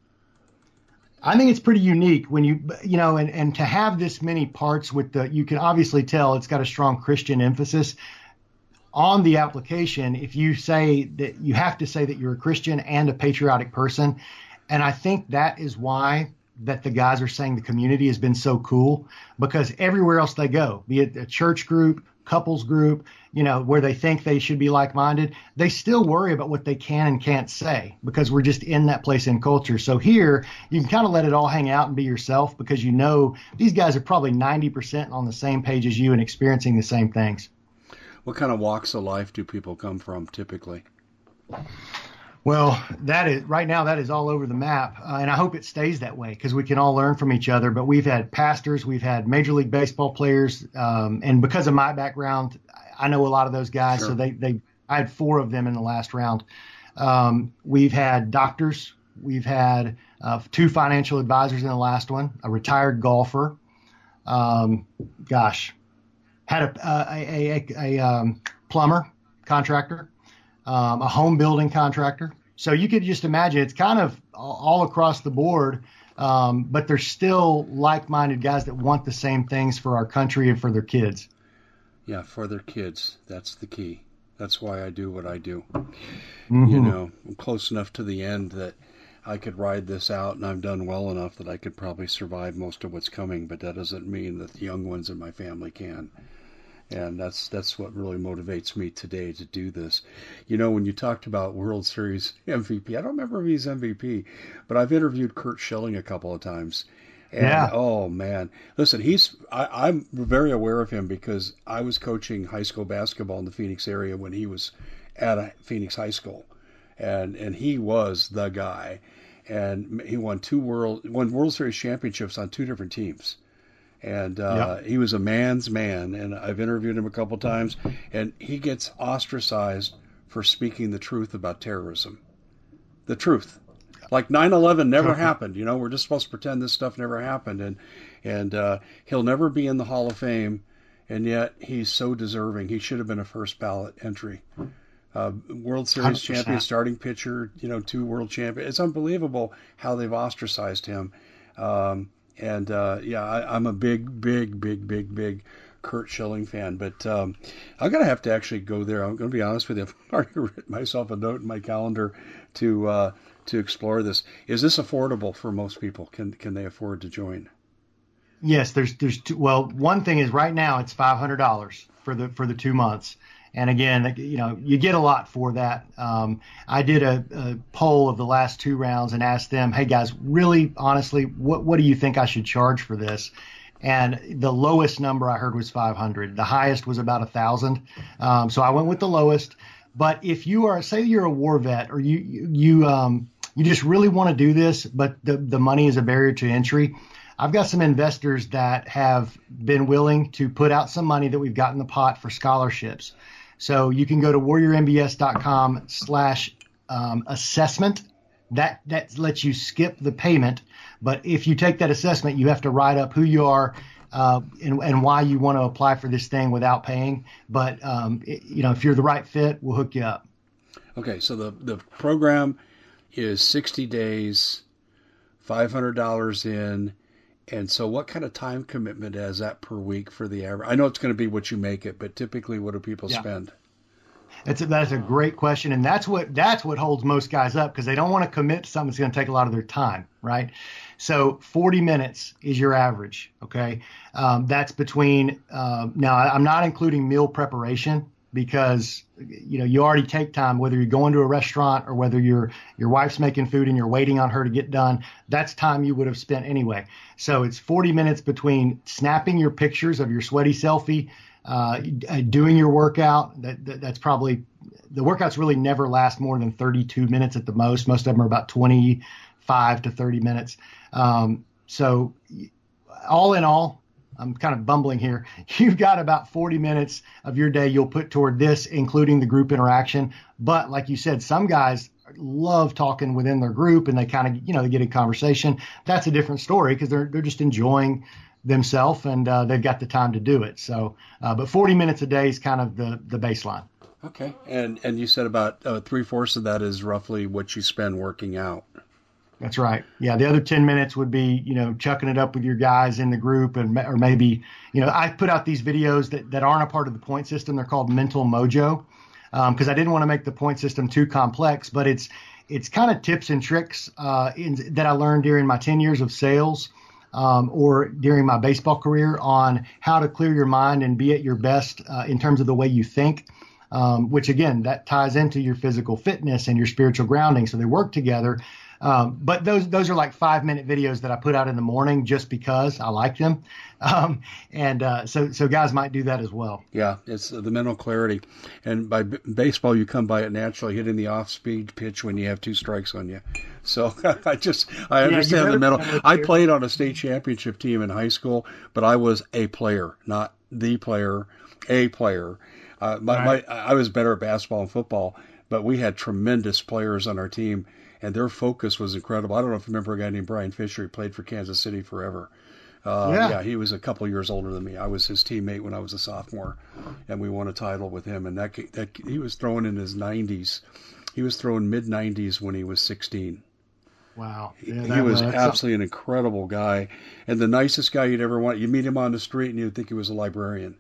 I think it's pretty unique when you, you know, and, and to have this many parts with the, you can obviously tell it's got a strong Christian emphasis on the application. If you say that, you have to say that you're a Christian and a patriotic person. And I think that is why that the guys are saying the community has been so cool, because everywhere else they go, be it a church group, couples group, you know, where they think they should be like-minded, they still worry about what they can and can't say, because we're just in that place in culture. So here you can kind of let it all hang out and be yourself, because you know these guys are probably ninety percent on the same page as you and experiencing the same things. What kind of walks of life do people come from typically? Well, that is right now, that is all over the map. Uh, and I hope it stays that way, because we can all learn from each other. But we've had pastors, we've had Major League Baseball players. Um, and because of my background, I know a lot of those guys. Sure. So they, they, I had four of them in the last round. Um, we've had doctors. We've had uh, two financial advisors in the last one, a retired golfer. Um, gosh, had a, a, a, a, a um, plumber, contractor. Um, a home building contractor. So you could just imagine it's kind of all across the board, um, but they're still like-minded guys that want the same things for our country and for their kids. Yeah, for their kids. That's the key. That's why I do what I do. Mm-hmm. You know, I'm close enough to the end that I could ride this out, and I've done well enough that I could probably survive most of what's coming, but that doesn't mean that the young ones in my family can. And that's that's what really motivates me today to do this. You know, when you talked about World Series M V P, I don't remember if he's M V P, but I've interviewed Curt Schilling a couple of times. And, yeah. oh, man. Listen, he's I, I'm very aware of him because I was coaching high school basketball in the Phoenix area when he was at a Phoenix high school. And and he was the guy. And he won two World, won World Series championships on two different teams. And uh, yep. He was a man's man, and I've interviewed him a couple times, and he gets ostracized for speaking the truth about terrorism. The truth. Like nine eleven never happened, you know, we're just supposed to pretend this stuff never happened, and and uh, he'll never be in the Hall of Fame, and yet he's so deserving. He should have been a first ballot entry. Uh, World Series one hundred percent champion, starting pitcher, you know, two world champion. It's unbelievable how they've ostracized him. Um, And, uh, yeah, I, I'm a big, big, big, big, big Curt Schilling fan. But um, I'm going to have to actually go there. I'm going to be honest with you. I've already written myself a note in my calendar to uh, to explore this. Is this affordable for most people? Can can they afford to join? Yes, there's there's two, well, one thing is right now it's five hundred dollars for the for the two months. And again, you know, you get a lot for that. Um, I did a, a poll of the last two rounds and asked them, hey guys, really honestly, what, what do you think I should charge for this? And the lowest number I heard was five hundred. The highest was about a thousand. Um, so I went with the lowest. But if you are, say you're a war vet, or you, you, you, um, you just really want to do this, but the, the money is a barrier to entry, I've got some investors that have been willing to put out some money that we've got in the pot for scholarships. So you can go to warriormbs.com slash um, assessment. That that lets you skip the payment. But if you take that assessment, you have to write up who you are uh, and, and why you want to apply for this thing without paying. But, um, it, you know, if you're the right fit, we'll hook you up. Okay, so the, the program is sixty days, five hundred dollars in. And so what kind of time commitment is that per week for the average? I know it's going to be what you make it, but typically what do people yeah. spend? That's a, that's a great question. And that's what that's what holds most guys up, because they don't want to commit to something that's going to take a lot of their time, right? So forty minutes is your average, okay? Um, that's between, uh, now I'm not including meal preparation. because, you know, you already take time, whether you're going to a restaurant or whether your your wife's making food and you're waiting on her to get done. That's time you would have spent anyway. So it's forty minutes between snapping your pictures of your sweaty selfie, uh, doing your workout. That, that that's probably the workouts really never last more than thirty-two minutes at the most. Most of them are about twenty-five to thirty minutes. Um, so all in all, I'm kind of bumbling here. You've got about forty minutes of your day you'll put toward this, including the group interaction. But like you said, some guys love talking within their group and they kind of, you know, they get in conversation. That's a different story because they're, they're just enjoying themselves and uh, they've got the time to do it. So, uh, but forty minutes a day is kind of the, the baseline. Okay. And, and you said about uh, three fourths of that is roughly what you spend working out. That's right. Yeah. The other ten minutes would be, you know, chucking it up with your guys in the group and, or maybe, you know, I put out these videos that, that aren't a part of the point system. They're called Mental Mojo. Um, cause I didn't want to make the point system too complex, but it's, it's kind of tips and tricks, uh, in, that I learned during my ten years of sales, um, or during my baseball career on how to clear your mind and be at your best, uh, in terms of the way you think. Um, which again, that ties into your physical fitness and your spiritual grounding. So they work together. Um, but those those are like five minute videos that I put out in the morning just because I like them. Um, and uh, so so guys might do that as well. Yeah, it's the mental clarity. And by b- baseball, you come by it naturally, hitting the off speed pitch when you have two strikes on you. So I just I understand yeah, the mental. I played on a state championship team in high school, but I was a player, not the player, a player. Uh, my, right. my I was better at basketball and football, but we had tremendous players on our team. And their focus was incredible. I don't know if you remember a guy named Brian Fisher. He played for Kansas City forever. Uh, yeah. yeah, he was a couple years older than me. I was his teammate when I was a sophomore, and we won a title with him. And that, that he was throwing in his nineties. He was throwing mid nineties when he was sixteen. Wow. Yeah, he was absolutely an incredible guy, and the nicest guy you'd ever want. You meet him on the street, and you'd think he was a librarian.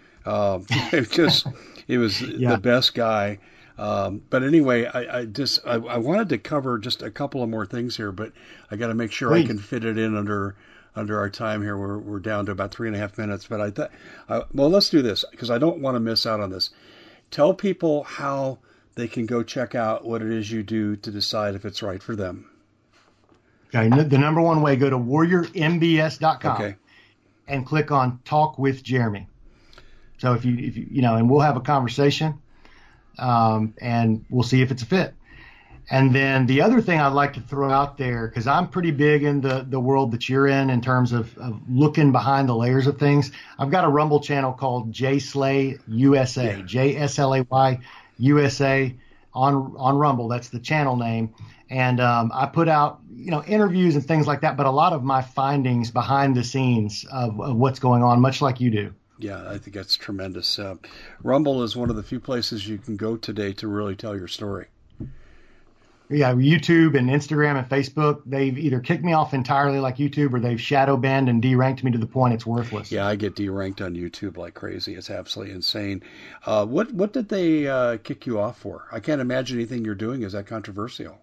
Um, it just, it was yeah. the best guy. Um, but anyway, I, I just I, I wanted to cover just a couple of more things here, but I got to make sure Please. I can fit it in under under our time here. We're we're down to about three and a half minutes. But I thought, uh, well, let's do this because I don't want to miss out on this. Tell people how they can go check out what it is you do to decide if it's right for them. Okay, the number one way, go to warrior m b s dot com okay. and click on Talk with Jeremy. So if you if you you know, and we'll have a conversation. Um, and we'll see if it's a fit. And then the other thing I'd like to throw out there, because I'm pretty big in the, the world that you're in in terms of, of looking behind the layers of things. I've got a Rumble channel called J Slay U S A, yeah. J S L A Y U S A on on Rumble. That's the channel name. And um, I put out, you know, interviews and things like that, but a lot of my findings behind the scenes of, of what's going on, much like you do. Yeah, I think that's tremendous. Uh, Rumble is one of the few places you can go today to really tell your story. Yeah, YouTube and Instagram and Facebook, they've either kicked me off entirely like YouTube or they've shadow banned and deranked me to the point it's worthless. Yeah, I get deranked on YouTube like crazy. It's absolutely insane. Uh, what what did they uh, kick you off for? I can't imagine anything you're doing is that controversial.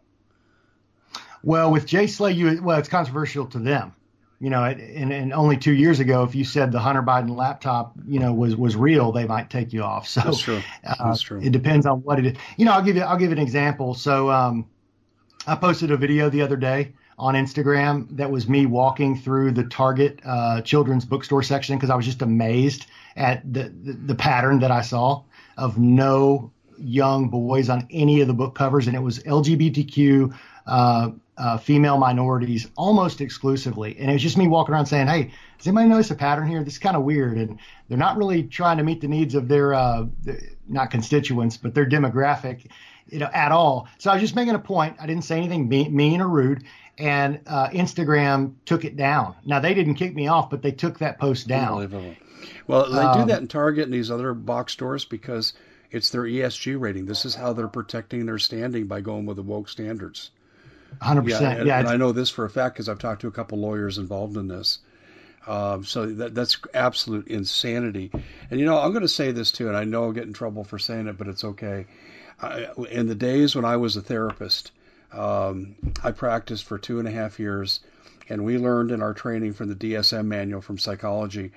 Well, with J Slay, you well, it's controversial to them. You know, and, and only two years ago, if you said the Hunter Biden laptop, you know, was, was real, they might take you off. So That's true. That's true. Uh, it depends on what it is. You know, I'll give you I'll give you an example. So um, I posted a video the other day on Instagram that was me walking through the Target uh, children's bookstore section because I was just amazed at the, the the pattern that I saw of no young boys on any of the book covers, and it was L G B T Q. Uh, Uh, female minorities almost exclusively. And it was just me walking around saying, hey, does anybody notice a pattern here? This is kind of weird. And they're not really trying to meet the needs of their, uh, not constituents, but their demographic, you know, at all. So I was just making a point. I didn't say anything mean, mean or rude. And uh, Instagram took it down. Now, they didn't kick me off, but they took that post down. Unbelievable. Well, they um, do that in Target and these other box stores because it's their E S G rating. This is how they're protecting their standing by going with the woke standards. one hundred percent. Yeah, and, yeah, and I know this for a fact because I've talked to a couple lawyers involved in this. Um, so that, that's absolute insanity. And, you know, I'm going to say this, too, and I know I'll get in trouble for saying it, but it's okay. I, in the days when I was a therapist, um, I practiced for two and a half years, and we learned in our training from the D S M manual from psychology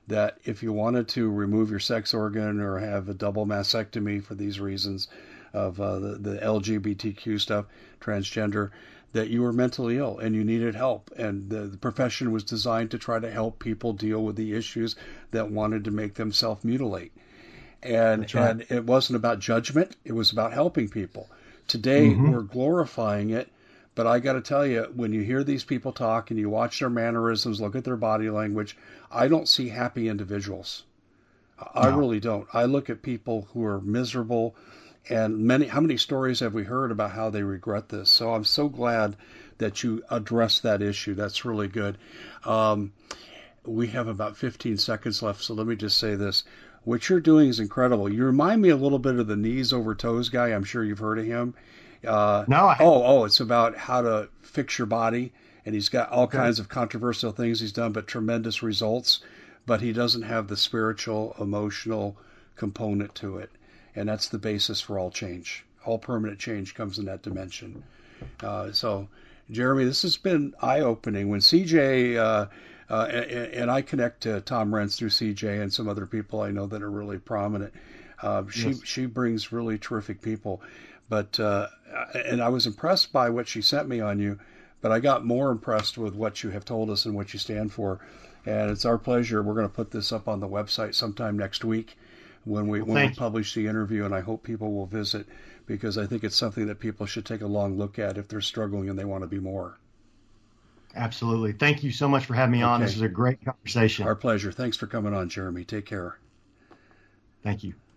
that if you wanted to remove your sex organ or have a double mastectomy for these reasons of uh, the, the L G B T Q stuff, transgender, that you were mentally ill and you needed help. And the, the profession was designed to try to help people deal with the issues that wanted to make them self-mutilate. And, right. and it wasn't about judgment. It was about helping people. Today, mm-hmm. we're glorifying it. But I got to tell you, when you hear these people talk and you watch their mannerisms, look at their body language, I don't see happy individuals. I no. really don't. I look at people who are miserable, and many. How many stories have we heard about how they regret this? So I'm so glad that you addressed that issue. That's really good. Um, we have about fifteen seconds left, so let me just say this. What you're doing is incredible. You remind me a little bit of the knees over toes guy. I'm sure you've heard of him. Uh, no. I oh, oh, it's about how to fix your body, and he's got all okay. kinds of controversial things he's done, but tremendous results. But he doesn't have the spiritual, emotional component to it, and that's the basis for all change. All permanent change comes in that dimension. Uh, so, Jeremy, this has been eye-opening. When C J uh, uh, and, and I connect to Tom Renz through C J and some other people I know that are really prominent. Uh, she yes. she brings really terrific people. But uh, and I was impressed by what she sent me on you, but I got more impressed with what you have told us and what you stand for. And it's our pleasure. We're going to put this up on the website sometime next week when we well, when we publish the interview, and I hope people will visit because I think it's something that people should take a long look at if they're struggling and they want to be more. Absolutely. Thank you so much for having me okay. on. This is a great conversation. Our pleasure. Thanks for coming on, Jeremy. Take care. Thank you.